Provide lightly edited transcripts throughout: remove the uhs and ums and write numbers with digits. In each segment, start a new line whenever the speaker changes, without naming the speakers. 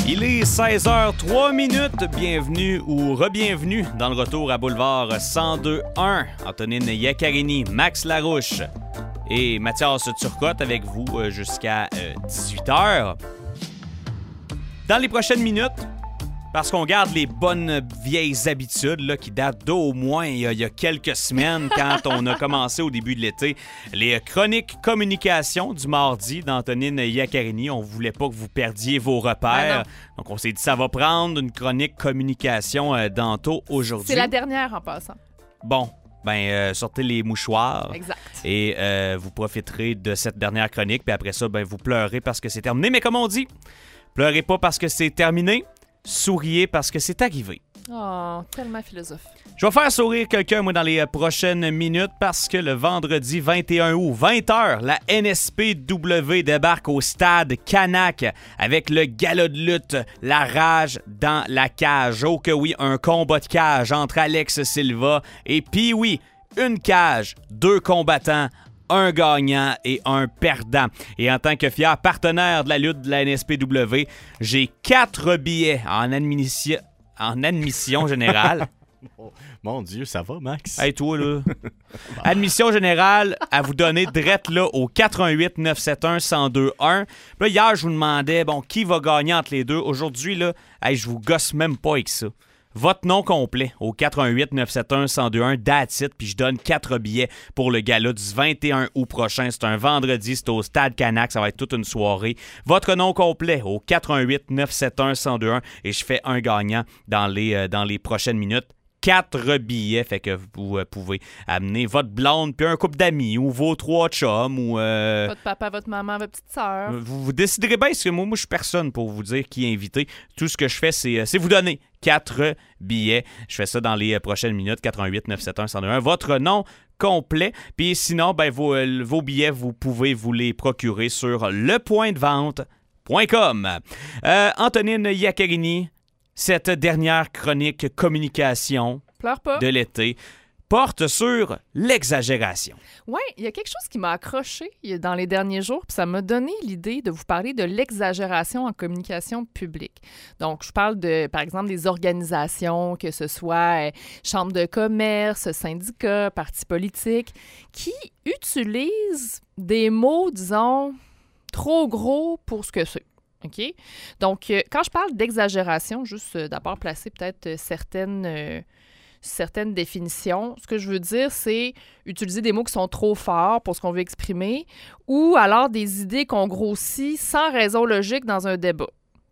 Il est 16h03. Bienvenue ou re-bienvenue dans le retour à Boulevard 102.1. Antonine Iaccarini, Max Larouche et Mathias Turcotte avec vous jusqu'à 18h. Dans les prochaines minutes, parce qu'on garde les bonnes vieilles habitudes là, qui datent d'au moins il y a quelques semaines quand on a commencé au début de l'été, les chroniques communication du mardi d'Antonine Iaccarini. On voulait pas que vous perdiez vos repères. Donc on s'est dit ça va prendre une chronique communication d'Anto aujourd'hui.
C'est la dernière en passant.
Bon. Sortez les mouchoirs.
Exact.
Et vous profiterez de cette dernière chronique. Puis après ça, vous pleurez parce que c'est terminé. Mais comme on dit, pleurez pas parce que c'est terminé. Souriez parce que c'est arrivé.
Oh, tellement philosophe.
Je vais faire sourire quelqu'un, moi, dans les prochaines minutes parce que le vendredi 21 août, 20h, la NSPW débarque au stade Canac avec le gala de lutte La Rage dans la cage. Oh que oui, un combat de cage entre Alex Silva et Pee-Wee. Une cage, 2 combattants, un gagnant et un perdant. Et en tant que fier partenaire de la lutte de la NSPW, j'ai 4 billets en admission générale.
Mon Dieu, ça va, Max?
Hey, toi, là. Admission générale à vous donner drette là au 88 971 1021. Puis là, hier, je vous demandais, qui va gagner entre les deux. Aujourd'hui, là, je vous gosse même pas avec ça. Votre nom complet au 88 971 1021, that's it, puis je donne 4 billets pour le gala du 21 août prochain. C'est un vendredi, c'est au Stade Canac, ça va être toute une soirée. Votre nom complet au 88 971 1021 et je fais un gagnant dans les prochaines minutes. 4 billets, fait que vous pouvez amener votre blonde puis un couple d'amis ou vos 3 chums ou...
Votre papa, votre maman, votre petite sœur.
Vous déciderez bien, parce que moi, je suis personne pour vous dire qui est invité. Tout ce que je fais, c'est vous donner 4 billets. Je fais ça dans les prochaines minutes, 88 971 1021. Votre nom complet. Puis sinon, vos billets, vous pouvez vous les procurer sur lepointdevente.com. Antonine Iaccarini, cette dernière chronique communication de l'été porte sur l'exagération.
Oui, il y a quelque chose qui m'a accroché dans les derniers jours, puis ça m'a donné l'idée de vous parler de l'exagération en communication publique. Donc, je parle par exemple, des organisations, que ce soit chambres de commerce, syndicats, partis politiques, qui utilisent des mots, disons, trop gros pour ce que c'est. OK? Donc, quand je parle d'exagération, juste d'abord placer peut-être certaines définitions, ce que je veux dire, c'est utiliser des mots qui sont trop forts pour ce qu'on veut exprimer ou alors des idées qu'on grossit sans raison logique dans un débat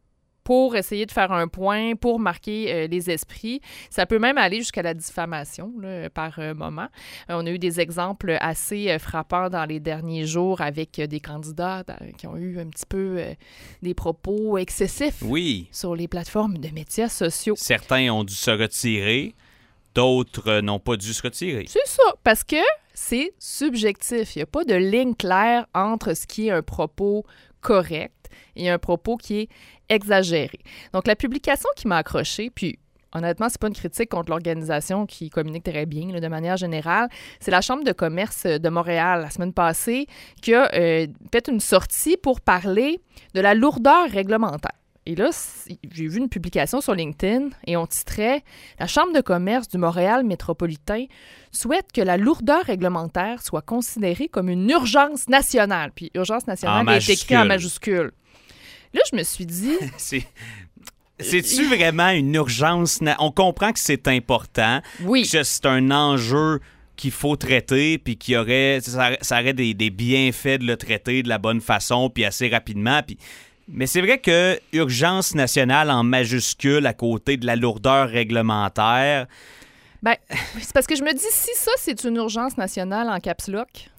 pour essayer de faire un point, pour marquer les esprits. Ça peut même aller jusqu'à la diffamation là, par moment. On a eu des exemples assez frappants dans les derniers jours avec des candidats qui ont eu un petit peu des propos excessifs sur les plateformes de médias sociaux.
Certains ont dû se retirer, d'autres n'ont pas dû se retirer.
C'est ça, parce que c'est subjectif. Il n'y a pas de ligne claire entre ce qui est un propos correct et un propos qui est exagéré. Donc, la publication qui m'a accrochée, puis honnêtement, c'est pas une critique contre l'organisation qui communique très bien là, de manière générale, c'est la Chambre de commerce de Montréal, la semaine passée, qui a fait une sortie pour parler de la lourdeur réglementaire. Et là, j'ai vu une publication sur LinkedIn et on titrait « La Chambre de commerce du Montréal métropolitain souhaite que la lourdeur réglementaire soit considérée comme une urgence nationale. » Puis « urgence nationale » est écrit en majuscule. Là, je me suis dit...
C'est-tu vraiment une urgence? On comprend que c'est important, que c'est un enjeu qu'il faut traiter, puis qu'il y aurait, ça aurait des bienfaits de le traiter de la bonne façon, puis assez rapidement, puis... Mais c'est vrai que urgence nationale en majuscule à côté de la lourdeur réglementaire...
c'est parce que je me dis, si ça, c'est une urgence nationale en caps lock,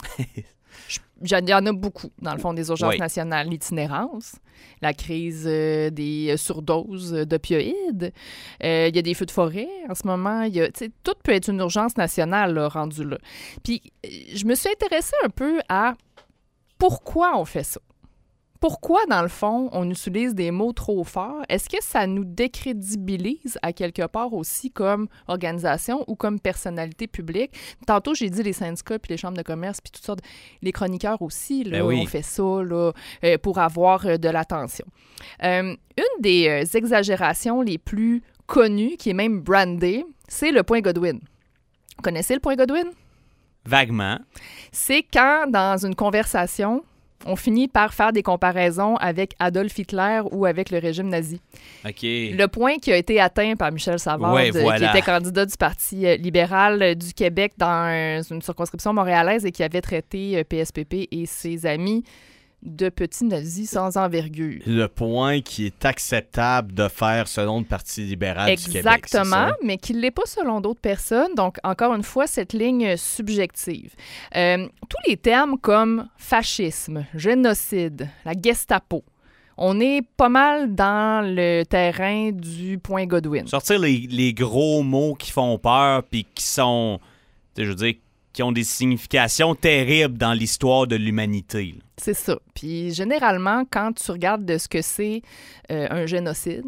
il y en a beaucoup, dans le fond, des urgences nationales. L'itinérance, la crise des surdoses d'opioïdes, il y a des feux de forêt en ce moment. Tout peut être une urgence nationale là, rendue là. Puis, je me suis intéressée un peu à pourquoi on fait ça. pourquoi, dans le fond, on utilise des mots trop forts? Est-ce que ça nous décrédibilise à quelque part aussi comme organisation ou comme personnalité publique? Tantôt, j'ai dit les syndicats puis les chambres de commerce puis toutes sortes. Les chroniqueurs aussi, là, on fait ça là, pour avoir de l'attention. Une des exagérations les plus connues, qui est même brandée, c'est le point Godwin. Vous connaissez le point Godwin?
Vaguement.
C'est quand, dans une conversation, on finit par faire des comparaisons avec Adolf Hitler ou avec le régime nazi.
OK.
Le point qui a été atteint par Michel Savard, qui était candidat du Parti libéral du Québec dans une circonscription montréalaise et qui avait traité PSPP et ses amis de petits nazis sans envergure.
Le point qui est acceptable de faire selon le Parti libéral du Québec.
Exactement, mais qui ne l'est pas selon d'autres personnes. Donc, encore une fois, cette ligne subjective. Tous les termes comme fascisme, génocide, la Gestapo, on est pas mal dans le terrain du point Godwin.
Sortir les gros mots qui font peur puis qui sont, je veux dire, qui ont des significations terribles dans l'histoire de l'humanité.
C'est ça. Puis généralement, quand tu regardes de ce que c'est un génocide,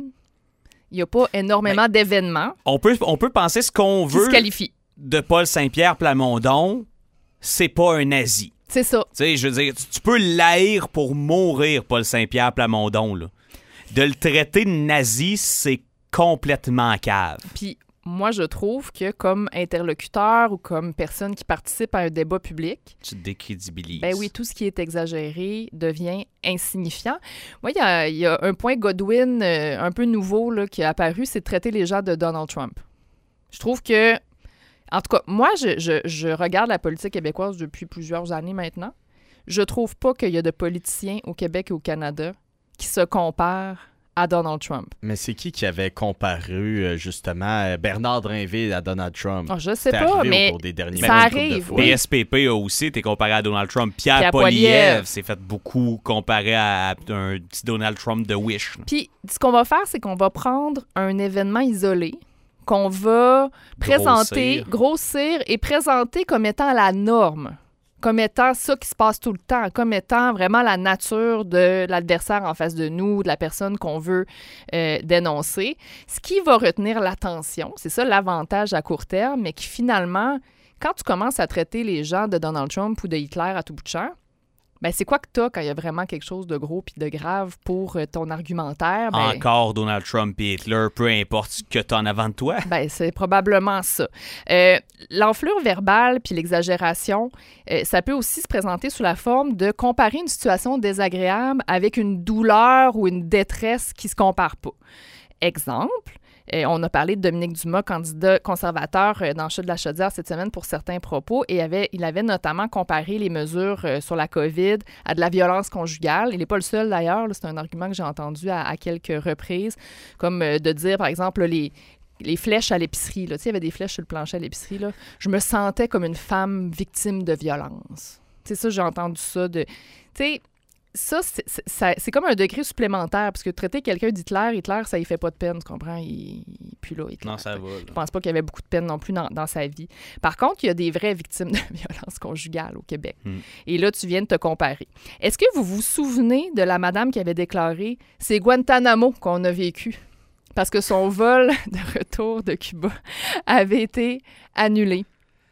il n'y a pas énormément d'événements.
On peut penser ce qu'on veut
se qualifie.
De Paul Saint-Pierre Plamondon, c'est pas un nazi.
C'est ça.
Tu sais, je veux dire, tu peux l'haïr pour mourir, Paul Saint-Pierre Plamondon, là. De le traiter de nazi, c'est complètement cave.
Puis moi, je trouve que comme interlocuteur ou comme personne qui participe à un débat public,
tu te décrédibilises.
Ben oui, tout ce qui est exagéré devient insignifiant. Moi, il y a un point Godwin un peu nouveau là, qui est apparu, c'est de traiter les gens de Donald Trump. Je trouve que, en tout cas, moi, je regarde la politique québécoise depuis plusieurs années maintenant. Je trouve pas qu'il y a de politiciens au Québec et au Canada qui se comparent à Donald Trump.
Mais c'est qui avait comparu, justement, Bernard Drinville à Donald Trump?
Oh, je sais pas, mais
au cours des derniers
ça arrive.
Oui. PSPP a aussi été comparé à Donald Trump. Pierre Poilievre s'est fait beaucoup comparer à un petit Donald Trump de Wish.
Puis, ce qu'on va faire, c'est qu'on va prendre un événement isolé qu'on va présenter, grossir et présenter comme étant la norme, comme étant ça qui se passe tout le temps, comme étant vraiment la nature de l'adversaire en face de nous, de la personne qu'on veut dénoncer. Ce qui va retenir l'attention, c'est ça l'avantage à court terme, mais qui finalement, quand tu commences à traiter les gens de Donald Trump ou de Hitler à tout bout de champ, ben c'est quoi que t'as quand il y a vraiment quelque chose de gros puis de grave pour ton argumentaire? Ben,
encore Donald Trump et Hitler, peu importe ce que t'as en avant de toi.
Ben c'est probablement ça. L'enflure verbale puis l'exagération, ça peut aussi se présenter sous la forme de comparer une situation désagréable avec une douleur ou une détresse qui se compare pas. Exemple, on a parlé de Dominique Dumas, candidat conservateur dans le Chute de la Chaudière cette semaine pour certains propos, et il avait notamment comparé les mesures sur la COVID à de la violence conjugale. Il n'est pas le seul d'ailleurs, là, c'est un argument que j'ai entendu à quelques reprises, comme de dire par exemple les flèches à l'épicerie. Là. Tu sais, il y avait des flèches sur le plancher à l'épicerie. Là. Je me sentais comme une femme victime de violence. Tu sais, ça, j'ai entendu ça de... Tu sais, ça, c'est comme un degré supplémentaire, parce que traiter quelqu'un d'Hitler, ça y fait pas de peine, tu comprends? Il puis là, Hitler.
Non, ça va. Là.
Je pense pas qu'il y avait beaucoup de peine non plus dans sa vie. Par contre, il y a des vraies victimes de violence conjugale au Québec. Et là, tu viens de te comparer. Est-ce que vous vous souvenez de la madame qui avait déclaré « C'est Guantanamo qu'on a vécu » parce que son vol de retour de Cuba avait été annulé?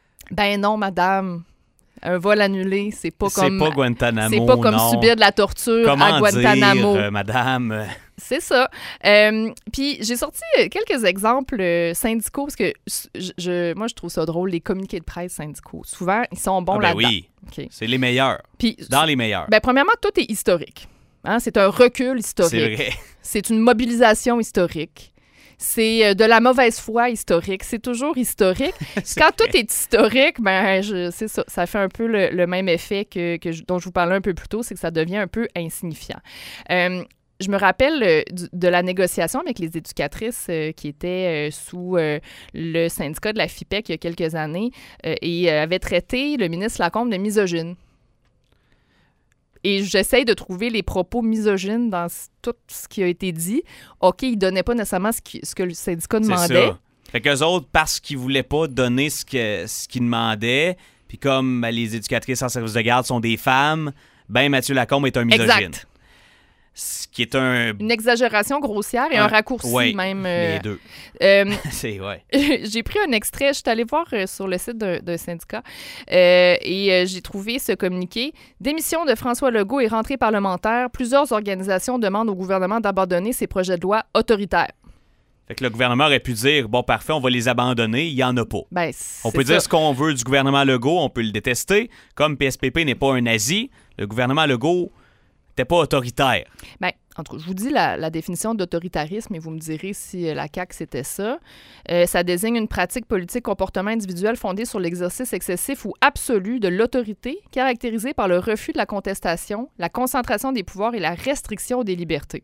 Ben non, madame. Un vol annulé, c'est pas comme...
C'est pas Guantanamo,
c'est pas comme
non.
Subir de la torture à Guantanamo.
Dire, madame...
C'est ça. Puis j'ai sorti quelques exemples syndicaux, parce que moi, je trouve ça drôle, les communiqués de presse syndicaux. Souvent, ils sont bons là-dedans.
Oui, okay. C'est les meilleurs. Puis, dans les meilleurs.
Ben, premièrement, tout est historique. Hein? C'est un recul historique.
C'est vrai.
C'est une mobilisation historique. C'est de la mauvaise foi historique. C'est toujours historique. Quand tout est historique, ben c'est ça. Ça fait un peu le même effet dont je vous parlais un peu plus tôt, c'est que ça devient un peu insignifiant. Je me rappelle de la négociation avec les éducatrices qui étaient sous le syndicat de la FIPEC il y a quelques années et avaient traité le ministre Lacombe de misogyne. Et j'essaye de trouver les propos misogynes dans tout ce qui a été dit. OK, ils ne donnaient pas nécessairement ce que le syndicat demandait.
C'est ça. Fait qu'eux autres, parce qu'ils ne voulaient pas donner ce qu'ils demandaient, puis comme les éducatrices en service de garde sont des femmes, ben Mathieu Lacombe est un misogyne.
Exact.
qui est un...
Une exagération grossière et un raccourci même.
Les deux. Ouais.
J'ai pris un extrait, je suis allée voir sur le site d'un syndicat et j'ai trouvé ce communiqué. Démission de François Legault et rentrée parlementaire. Plusieurs organisations demandent au gouvernement d'abandonner ses projets de loi autoritaires.
Fait que le gouvernement aurait pu dire, bon, parfait, on va les abandonner. Il n'y en a pas.
Ben,
on peut dire ce qu'on veut du gouvernement Legault, on peut le détester. Comme PSPP n'est pas un nazi, le gouvernement Legault n'était pas autoritaire.
Ben, en tout cas, je vous dis la définition d'autoritarisme et vous me direz si la CAQ, c'était ça. Ça désigne une pratique politique comportement individuel fondée sur l'exercice excessif ou absolu de l'autorité, caractérisée par le refus de la contestation, la concentration des pouvoirs et la restriction des libertés.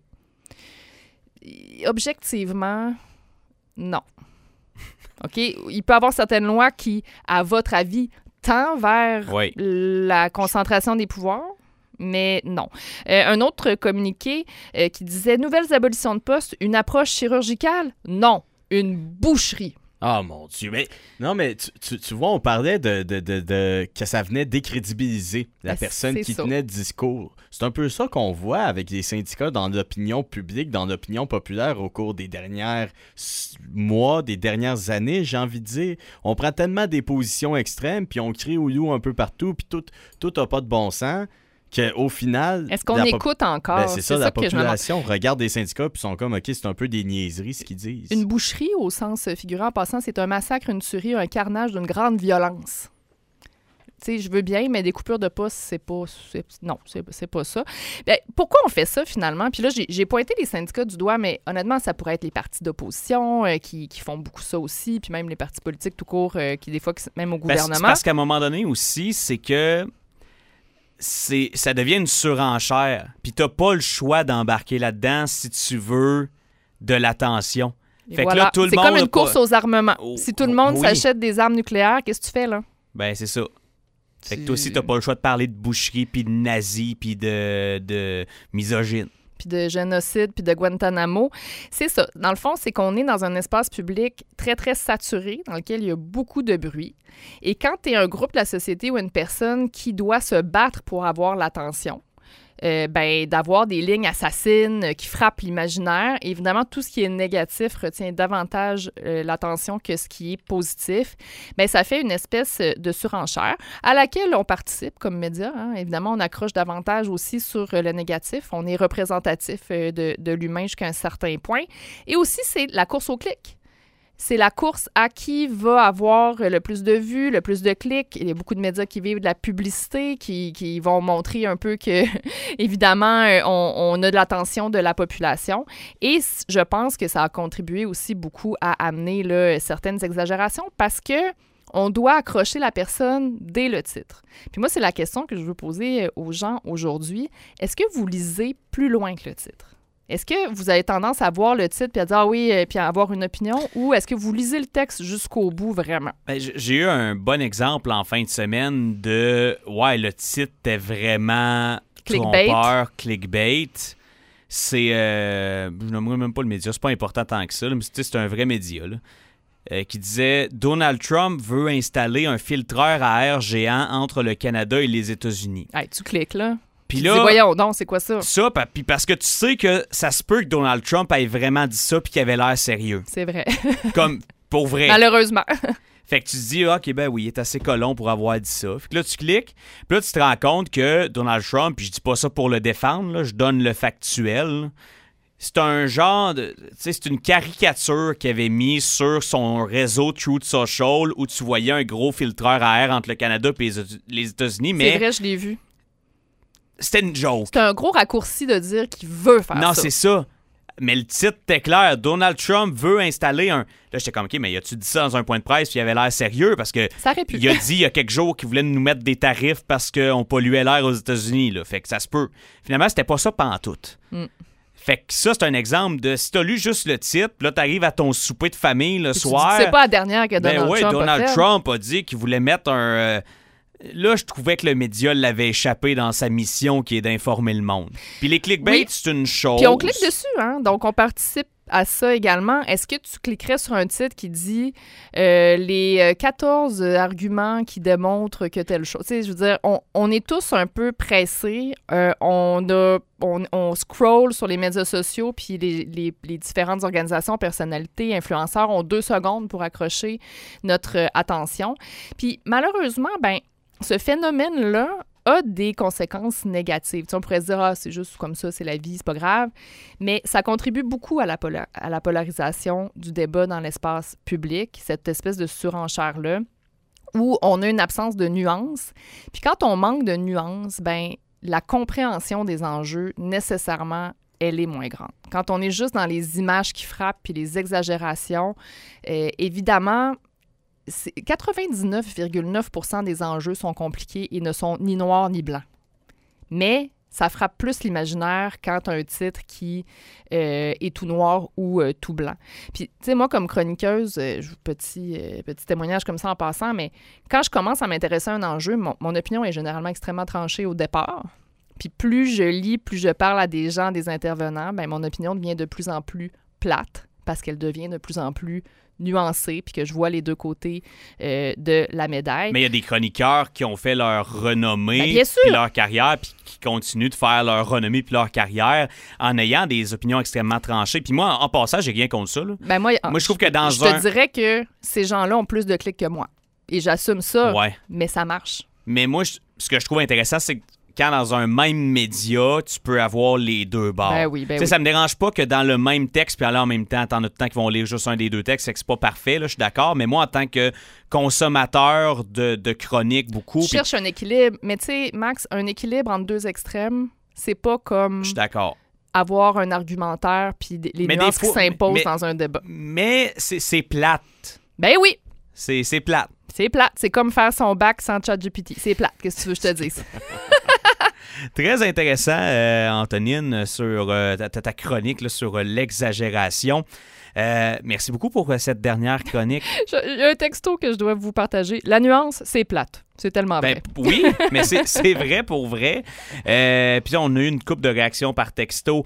Objectivement, non. OK? Il peut y avoir certaines lois qui, à votre avis, tendent vers la concentration des pouvoirs, mais non. Un autre communiqué qui disait « Nouvelles abolitions de postes, une approche chirurgicale? Non, une boucherie. »
Ah, mon Dieu. Mais, non, mais tu vois, on parlait de que ça venait décrédibiliser la personne qui tenait le discours. C'est un peu ça qu'on voit avec les syndicats dans l'opinion publique, dans l'opinion populaire au cours des derniers mois, des dernières années, j'ai envie de dire. On prend tellement des positions extrêmes, puis on crie au loup un peu partout, puis tout n'a pas de bon sens. Qu'au final...
Est-ce qu'on écoute encore?
Ben c'est ça, la population regarde des syndicats puis sont comme, OK, c'est un peu des niaiseries ce qu'ils disent.
Une boucherie, au sens figurant en passant, c'est un massacre, une tuerie, un carnage d'une grande violence. Tu sais, je veux bien, mais des coupures de pouce, c'est pas ça. Bien, pourquoi on fait ça, finalement? Puis là, j'ai pointé les syndicats du doigt, mais honnêtement, ça pourrait être les partis d'opposition qui font beaucoup ça aussi, puis même les partis politiques tout court, qui des fois, même au gouvernement.
C'est parce qu'à un moment donné aussi, c'est que ça devient une surenchère. Puis t'as pas le choix d'embarquer là-dedans si tu veux de l'attention.
Fait que là, tout le monde... C'est comme une course aux armements. Si tout le monde s'achète des armes nucléaires, qu'est-ce que tu fais, là?
Ben, c'est ça. Fait que toi aussi, t'as pas le choix de parler de boucherie, puis de nazis, puis de misogyne.
Puis de génocide, puis de Guantanamo. C'est ça. Dans le fond, c'est qu'on est dans un espace public très, très saturé, dans lequel il y a beaucoup de bruit. Et quand tu es un groupe de la société ou une personne qui doit se battre pour avoir l'attention, d'avoir des lignes assassines qui frappent l'imaginaire. Évidemment, tout ce qui est négatif retient davantage l'attention que ce qui est positif. Bien, ça fait une espèce de surenchère à laquelle on participe comme média. Hein. Évidemment, on accroche davantage aussi sur le négatif. On est représentatif de l'humain jusqu'à un certain point. Et aussi, c'est la course au clic. C'est la course à qui va avoir le plus de vues, le plus de clics. Il y a beaucoup de médias qui vivent de la publicité, qui vont montrer un peu que, évidemment, on a de l'attention de la population. Et je pense que ça a contribué aussi beaucoup à amener là, certaines exagérations parce que on doit accrocher la personne dès le titre. Puis moi, c'est la question que je veux poser aux gens aujourd'hui. Est-ce que vous lisez plus loin que le titre? Est-ce que vous avez tendance à voir le titre puis à dire « Ah oui » puis à avoir une opinion ou est-ce que vous lisez le texte jusqu'au bout vraiment?
Ben, j'ai eu un bon exemple en fin de semaine de « Ouais, le titre était vraiment trompeur, clickbait. » C'est... je n'aimerais même pas le média, c'est pas important tant que ça, là, mais c'est un vrai média là, qui disait « Donald Trump veut installer un filtreur à air géant entre le Canada et les États-Unis. »
Hey, tu cliques là.
Puis là,
voyons donc, c'est quoi ça?
Ça, puis parce que tu sais que ça se peut que Donald Trump ait vraiment dit ça puis qu'il avait l'air sérieux.
C'est vrai.
Comme, pour vrai.
Malheureusement.
Fait que tu te dis, OK, ben oui, il est assez colon pour avoir dit ça. Fait que là, tu cliques, puis là, tu te rends compte que Donald Trump, puis je dis pas ça pour le défendre, là, je donne le factuel, c'est un genre de... Tu sais, c'est une caricature qu'il avait mis sur son réseau Truth Social où tu voyais un gros filtreur à air entre le Canada et les États-Unis, mais...
C'est vrai, je l'ai vu.
C'était une joke.
C'est un gros raccourci de dire qu'il veut faire ça.
Non, c'est ça. Mais le titre était clair. Donald Trump veut installer un... Là, j'étais comme, OK, mais as-tu dit ça dans un point de presse puis il avait l'air sérieux? Parce que
ça aurait pu.
Il a dit il y a quelques jours qu'il voulait nous mettre des tarifs parce qu'on polluait l'air aux États-Unis. Là. Fait que ça se peut. Finalement, c'était pas ça pantoute. Fait que ça, c'est un exemple de si t'as lu juste le titre, là, t'arrives à ton souper de famille le soir.
C'est pas la dernière que
Donald Trump a dit qu'il voulait mettre un... Là, je trouvais que le média l'avait échappé dans sa mission qui est d'informer le monde. Puis les clickbait, c'est une chose.
Puis on clique dessus, hein? Donc on participe à ça également, est-ce que tu cliquerais sur un titre qui dit les 14 arguments qui démontrent que telle chose? Tu sais, je veux dire, on est tous un peu pressés. On scroll sur les médias sociaux, puis les différentes organisations, personnalités, influenceurs ont 2 secondes pour accrocher notre attention. Puis malheureusement, ce phénomène-là a des conséquences négatives. Tu sais, on pourrait se dire, c'est juste comme ça, c'est la vie, c'est pas grave. Mais ça contribue beaucoup à la polarisation du débat dans l'espace public, cette espèce de surenchère-là, où on a une absence de nuances. Puis quand on manque de nuances, la compréhension des enjeux, nécessairement, elle est moins grande. Quand on est juste dans les images qui frappent puis les exagérations, évidemment, 99,9% des enjeux sont compliqués et ne sont ni noirs ni blancs. Mais ça frappe plus l'imaginaire quand tu as un titre qui est tout noir ou tout blanc. Puis, tu sais, moi, comme chroniqueuse, petit témoignage comme ça en passant, mais quand je commence à m'intéresser à un enjeu, mon opinion est généralement extrêmement tranchée au départ. Puis plus je lis, plus je parle à des gens, des intervenants, mon opinion devient de plus en plus plate parce qu'elle devient de plus en plus nuancée, puis que je vois les 2 côtés de la médaille. Mais
il y a des chroniqueurs qui ont fait leur renommée puis leur carrière, puis qui continuent de faire leur renommée puis leur carrière en ayant des opinions extrêmement tranchées. Puis moi, en passant, j'ai rien contre ça. Là. Moi, je trouve que
je te dirais que ces gens-là ont plus de clics que moi. Et j'assume ça, mais ça marche.
Mais moi, ce que je trouve intéressant, c'est que quand dans un même média, tu peux avoir les 2 bords. Ça me dérange pas que dans le même texte, puis en même temps, t'en as tout le temps qui vont lire juste un des 2 textes, c'est que c'est pas parfait, là, je suis d'accord, mais moi, en tant que consommateur de chroniques, beaucoup...
Je cherche un équilibre, mais tu sais, Max, un équilibre entre 2 extrêmes, c'est pas comme...
Je suis d'accord.
Avoir un argumentaire, puis les nuances qui s'imposent dans un débat.
Mais c'est plate.
Oui!
C'est plate.
C'est plate. C'est comme faire son bac sans ChatGPT. C'est plate. Qu'est-ce que tu veux que je te dise?
Très intéressant, Antonine, sur ta chronique là, sur l'exagération. Merci beaucoup pour cette dernière chronique.
Il y a un texto que je dois vous partager. La nuance, c'est plate. C'est tellement vrai.
Oui, mais c'est vrai pour vrai. Puis on a eu une couple de réactions par texto.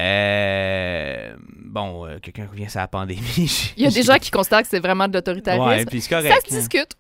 Quelqu'un revient sur la pandémie.
Il y a des gens qui considèrent que c'est vraiment de l'autoritarisme.
Ouais, puis c'est correct.
Ça se discute.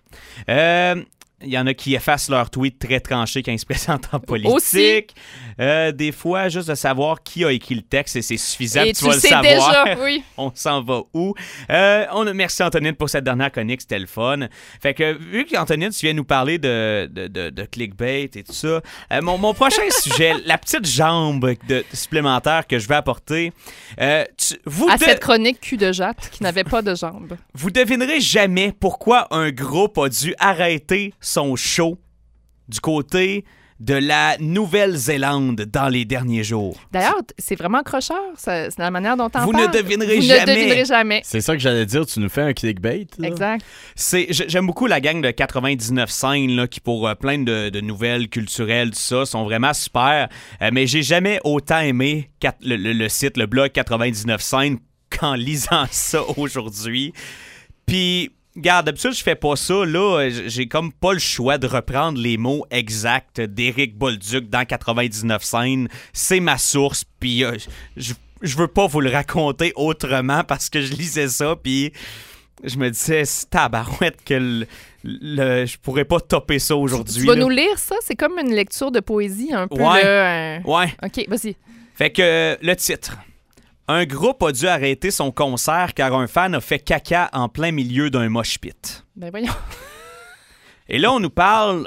Il y en a qui effacent leur tweet très tranché quand ils se présentent en politique.
Aussi.
Des fois, juste de savoir qui a écrit le texte, et c'est suffisant.
Et
tu vas le savoir.
Déjà, oui.
On s'en va où? Merci Antonine pour cette dernière chronique, c'était le fun. Fait que, vu qu'Antonine, tu viens nous parler de clickbait et tout ça, mon prochain sujet, la petite jambe supplémentaire que je vais apporter.
Cette chronique cul de jatte qui n'avait pas de jambe.
Vous devinerez jamais pourquoi un groupe a dû arrêter son show du côté de la Nouvelle-Zélande dans les derniers jours.
D'ailleurs, c'est vraiment accrocheur, c'est la manière dont on
Vous
parle.
ne devinerez jamais.
C'est ça que j'allais dire, tu nous fais un clickbait. Là.
Exact.
J'aime beaucoup la gang de 99 scènes là, qui, pour plein de nouvelles culturelles, tout ça, sont vraiment super. Mais j'ai jamais autant aimé le site, le blog 99 scènes qu'en lisant ça aujourd'hui. Puis... Regarde, d'habitude, je fais pas ça. Là, j'ai comme pas le choix de reprendre les mots exacts d'Éric Bolduc dans 99 scènes. C'est ma source, puis je veux pas vous le raconter autrement parce que je lisais ça, puis je me disais, c'est tabarouette que je pourrais pas topper ça aujourd'hui.
Tu vas nous lire ça? C'est comme une lecture de poésie un peu.
Ouais.
OK, vas-y.
Fait que le titre... Un groupe a dû arrêter son concert car un fan a fait caca en plein milieu d'un mosh pit.
Voyons.
Et là, on nous parle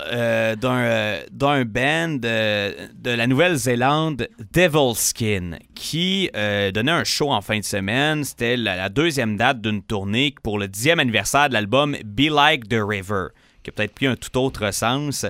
d'un band de la Nouvelle-Zélande, Devilskin, qui donnait un show en fin de semaine. C'était la 2e date d'une tournée pour le 10e anniversaire de l'album Be Like the River, qui a peut-être pris un tout autre sens.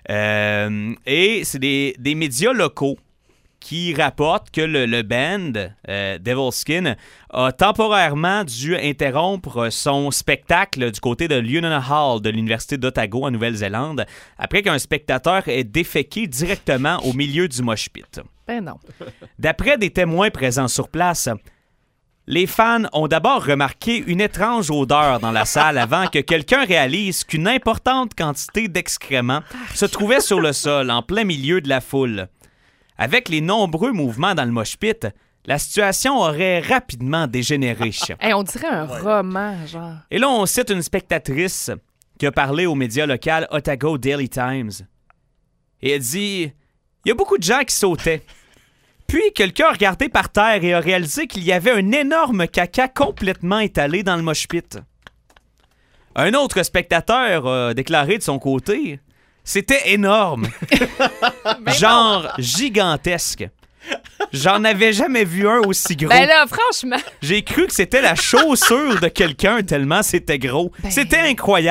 Et c'est des médias locaux qui rapporte que le band, Devilskin, a temporairement dû interrompre son spectacle du côté de Union Hall de l'Université d'Otago en Nouvelle-Zélande après qu'un spectateur ait déféqué directement au milieu du mosh pit.
Non.
D'après des témoins présents sur place, les fans ont d'abord remarqué une étrange odeur dans la salle avant que quelqu'un réalise qu'une importante quantité d'excréments se trouvait sur le sol en plein milieu de la foule. Avec les nombreux mouvements dans le mosh pit, la situation aurait rapidement dégénéré.
Hey, on dirait un roman, genre.
Et là, on cite une spectatrice qui a parlé aux médias locaux Otago Daily Times. Et elle dit « Il y a beaucoup de gens qui sautaient. Puis, quelqu'un a regardé par terre et a réalisé qu'il y avait un énorme caca complètement étalé dans le mosh pit. » Un autre spectateur a déclaré de son côté « C'était énorme. Genre gigantesque. J'en avais jamais vu un aussi gros.
Ben là, franchement.
J'ai cru que c'était la chaussure de quelqu'un tellement c'était gros. C'était incroyable. »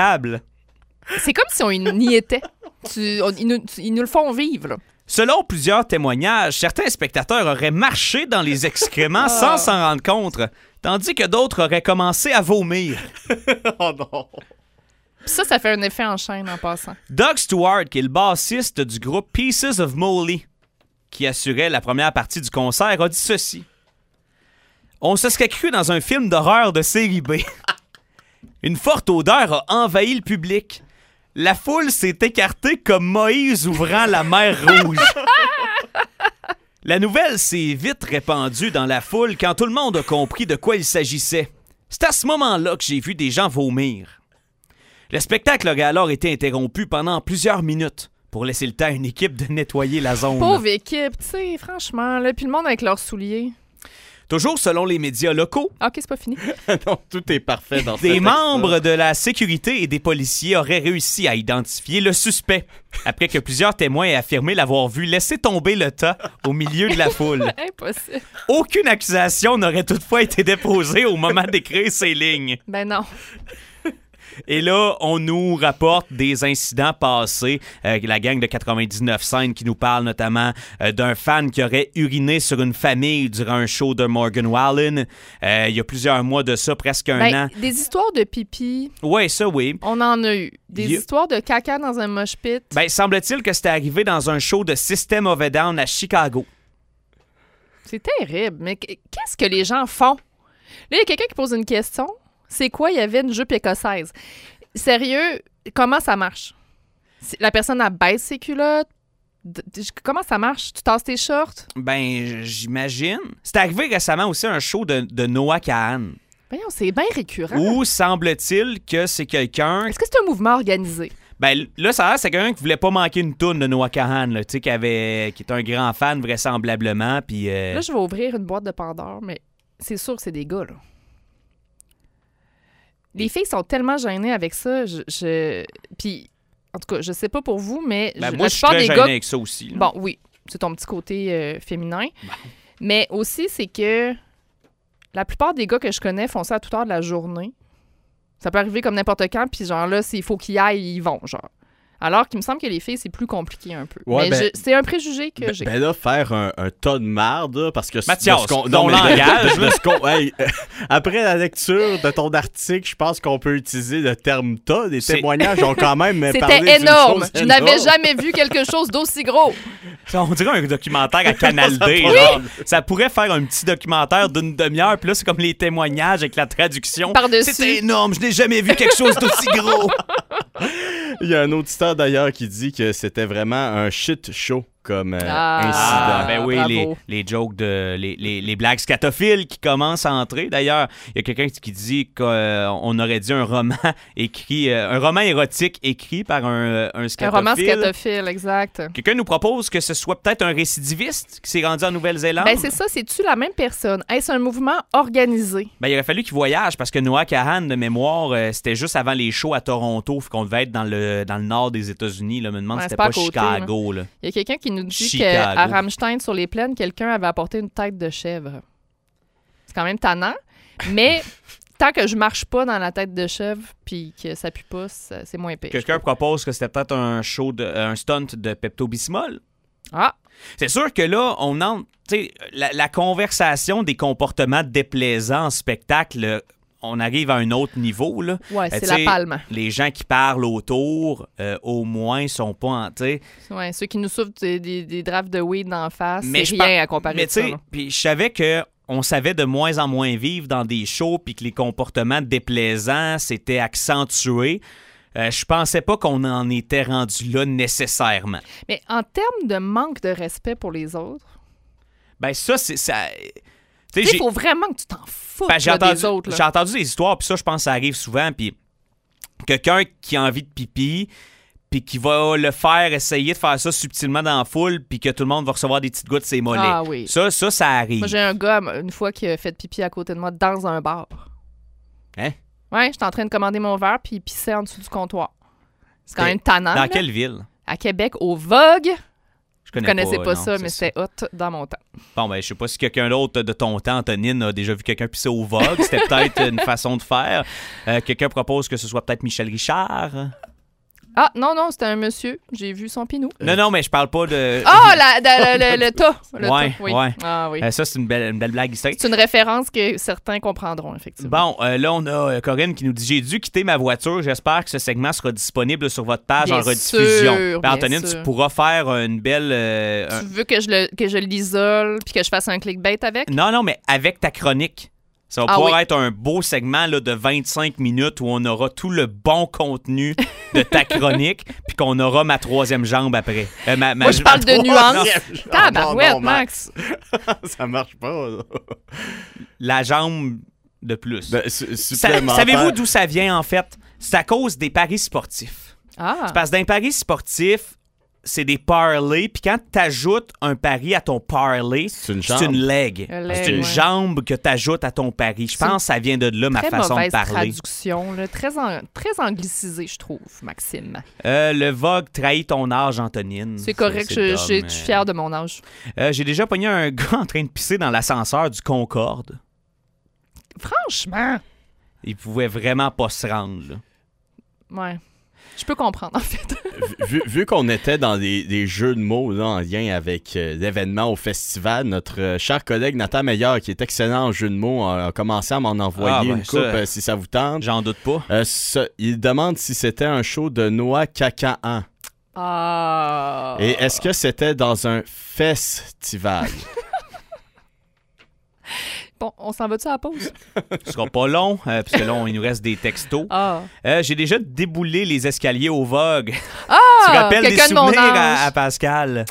C'est comme si on y était. Ils nous le font vivre, là.
Selon plusieurs témoignages, certains spectateurs auraient marché dans les excréments sans s'en rendre compte, tandis que d'autres auraient commencé à vomir.
Oh non!
Ça fait un effet en chaîne en passant.
Doug Stewart, qui est le bassiste du groupe Pieces of Molly, qui assurait la première partie du concert, a dit ceci. « On se serait cru dans un film d'horreur de série B. Une forte odeur a envahi le public. La foule s'est écartée comme Moïse ouvrant la mer Rouge. La nouvelle s'est vite répandue dans la foule quand tout le monde a compris de quoi il s'agissait. C'est à ce moment-là que j'ai vu des gens vomir. Le spectacle aurait alors été interrompu pendant plusieurs minutes pour laisser le temps à une équipe de nettoyer la zone.
Pauvre équipe, tu sais, franchement, là, puis le monde avec leurs souliers.
Toujours selon les médias locaux.
OK, c'est pas fini.
Non, tout est parfait dans
Des membres de la sécurité et des policiers auraient réussi à identifier le suspect après que plusieurs témoins aient affirmé l'avoir vu laisser tomber le tas au milieu de la foule.
Impossible.
Aucune accusation n'aurait toutefois été déposée au moment d'écrire ces lignes.
Ben non.
Et là, on nous rapporte des incidents passés. La gang de 99 Scènes qui nous parle notamment d'un fan qui aurait uriné sur une famille durant un show de Morgan Wallen. Il y a plusieurs mois de ça, presque un an.
Des histoires de pipi.
Oui, ça, oui.
On en a eu. Des histoires de caca dans un mosh pit.
Ben, semble-t-il que c'était arrivé dans un show de System of a Down à Chicago.
C'est terrible. Mais qu'est-ce que les gens font? Là, il y a quelqu'un qui pose une question. C'est quoi, il y avait une jupe écossaise? Sérieux, comment ça marche? La personne, elle baisse ses culottes? Comment ça marche? Tu tasses tes shorts?
Ben, j'imagine. C'est arrivé récemment aussi un show de Noah Kahan.
Voyons, c'est bien récurrent.
Où semble-t-il que c'est quelqu'un...
Est-ce que c'est un mouvement organisé?
Ben là, ça a l'air, c'est quelqu'un qui voulait pas manquer une toune de Noah Kahan, là, tu sais, qui est un grand fan vraisemblablement, puis...
Là, je vais ouvrir une boîte de Pandore, mais c'est sûr que c'est des gars, là. Les filles sont tellement gênées avec ça. Puis, en tout cas, je sais pas pour vous, mais
ben moi, je suis très gêné avec ça aussi. Là.
Bon, oui, c'est ton petit côté féminin. Bon. Mais aussi, c'est que la plupart des gars que je connais font ça à toute heure de la journée. Ça peut arriver comme n'importe quand, puis genre là, s'il faut qu'ils aillent, ils vont, genre. Alors qu'il me semble que les filles, c'est plus compliqué un peu. Ouais, mais c'est un préjugé que j'ai.
Ben là, faire un tas de marde, parce que...
Mathias, ton langage.
Après la lecture de ton article, je pense qu'on peut utiliser le terme tas. Les témoignages ont quand même parlé
C'était énorme. Je n'avais jamais vu quelque chose d'aussi gros.
On dirait un documentaire à Canal D. Genre. Ça pourrait faire un petit documentaire d'une demi-heure, puis là, c'est comme les témoignages avec la traduction.
Par-dessus.
C'était énorme. Je n'ai jamais vu quelque chose d'aussi gros.
Il y a un auditeur d'ailleurs qui dit que c'était vraiment un shit show comme incident.
Ben oui, les jokes les blagues scatophiles qui commencent à entrer. D'ailleurs, il y a quelqu'un qui dit qu'on aurait dit un roman érotique écrit par un scatophile.
Un roman scatophile, exact.
Quelqu'un nous propose que ce soit peut-être un récidiviste qui s'est rendu en Nouvelle-Zélande.
Ben c'est ça, c'est-tu la même personne? Est-ce un mouvement organisé?
Ben il aurait fallu qu'il voyage parce que Noah Kahan, de mémoire, c'était juste avant les shows à Toronto, qu'on devait être dans le nord des États-Unis. Là, me demande si c'était pas Chicago. Là.
Il y a quelqu'un qui nous dit qu'à Rammstein, sur les plaines, quelqu'un avait apporté une tête de chèvre. C'est quand même tannant, mais tant que je marche pas dans la tête de chèvre puis que ça pue pas, c'est moins pire.
Quelqu'un propose que c'était peut-être un stunt de Pepto-Bismol.
Ah!
C'est sûr que là, on entre... La conversation des comportements déplaisants en spectacle... On arrive à un autre niveau, là.
Ouais, c'est la palme.
Les gens qui parlent autour, au moins, sont pas en...
Ouais, ceux qui nous souffrent des drafts de weed d'en face, c'est rien à comparer de ça.
Puis je savais qu'on savait de moins en moins vivre dans des shows puis que les comportements déplaisants s'étaient accentués. Je pensais pas qu'on en était rendu là nécessairement.
Mais en termes de manque de respect pour les autres...
Ben ça, c'est...
Il faut vraiment que tu t'en fous des autres.
J'ai entendu des histoires, puis ça, je pense que ça arrive souvent, puis quelqu'un qui a envie de pipi, puis qui va le faire, essayer de faire ça subtilement dans la foule, puis que tout le monde va recevoir des petites gouttes de ses mollets.
Ah oui.
Ça arrive.
Moi, j'ai un gars, une fois, qui a fait pipi à côté de moi dans un bar.
Hein?
Ouais, j'étais en train de commander mon verre, puis il pissait en dessous du comptoir. C'est quand même tannant.
Dans quelle ville?
À Québec, au Vogue.
Je
connaissais pas
non,
ça, mais c'était hot dans mon temps.
Bon, ben, je sais pas si quelqu'un d'autre de ton temps, Antonine, a déjà vu quelqu'un pisser au Vogue. C'était peut-être une façon de faire. Quelqu'un propose que ce soit peut-être Michel Richard.
Ah, non, c'était un monsieur. J'ai vu son pinou.
Non, mais je parle pas de...
Ah, le tas.
Ouais,
oui.
ouais.
Ah, oui.
Ça, c'est une belle blague historique.
C'est une référence que certains comprendront, effectivement.
Bon, là, on a Corinne qui nous dit « J'ai dû quitter ma voiture. J'espère que ce segment sera disponible sur votre page en rediffusion. » Antonine, tu pourras faire une belle...
Tu veux que je l'isole puis que je fasse un clickbait avec?
Non, mais avec ta chronique. Ça va pouvoir être un beau segment là, de 25 minutes où on aura tout le bon contenu de ta chronique puis qu'on aura ma troisième jambe après.
Moi, je parle de nuances. Tabarouette, Max.
Ça marche pas. Là.
La jambe de plus.
Savez-vous
d'où ça vient, en fait? C'est à cause des paris sportifs. C'est parce que dans les paris sportifs, c'est des parlays, puis quand tu ajoutes un pari à ton parlay, c'est une leg. C'est une jambe que tu ajoutes à ton pari. Je pense que ça vient de là, ma façon de parler.
Très mauvaise traduction, là. Très anglicisée, je trouve, Maxime.
Le Vogue trahit ton âge, Antonine.
C'est correct, je suis fière de mon âge.
J'ai déjà pogné un gars en train de pisser dans l'ascenseur du Concorde.
Franchement!
Il pouvait vraiment pas se rendre, là.
Ouais. Je peux comprendre, en fait.
vu qu'on était dans des jeux de mots là, en lien avec l'événement au festival, notre cher collègue Nathan Meilleur, qui est excellent en jeu de mots, a commencé à m'en envoyer une coupe, si ça vous tente.
J'en doute pas.
Il demande si c'était un show de Noah Kakaan.
Ah.
Et est-ce que c'était dans un festival?
Bon, on s'en va-tu à la pause?
Ce sera pas long, parce que là, il nous reste des textos. J'ai déjà déboulé les escaliers au Vogue. Tu rappelles des souvenirs à Pascal.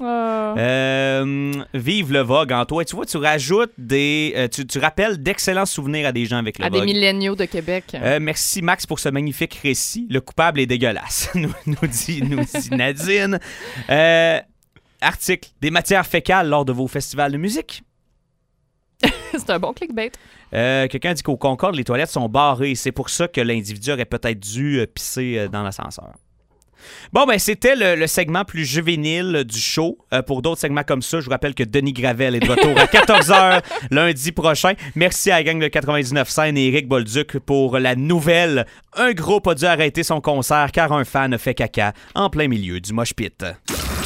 Vive le Vogue en toi. Tu vois, tu rajoutes tu rappelles d'excellents souvenirs à des gens avec le Vogue.
À des milléniaux de Québec.
Merci, Max, pour ce magnifique récit. Le coupable est dégueulasse, nous dit Nadine. Article. Des matières fécales lors de vos festivals de musique.
C'est un bon clickbait.
Quelqu'un dit qu'au Concorde, les toilettes sont barrées. C'est pour ça que l'individu aurait peut-être dû pisser dans l'ascenseur. Bon, ben c'était le segment plus juvénile du show. Pour d'autres segments comme ça, je vous rappelle que Denis Gravel est de retour à 14h lundi prochain. Merci à la gang de 99.5 et Éric Bolduc pour la nouvelle. Un groupe a dû arrêter son concert car un fan a fait caca en plein milieu du mosh pit.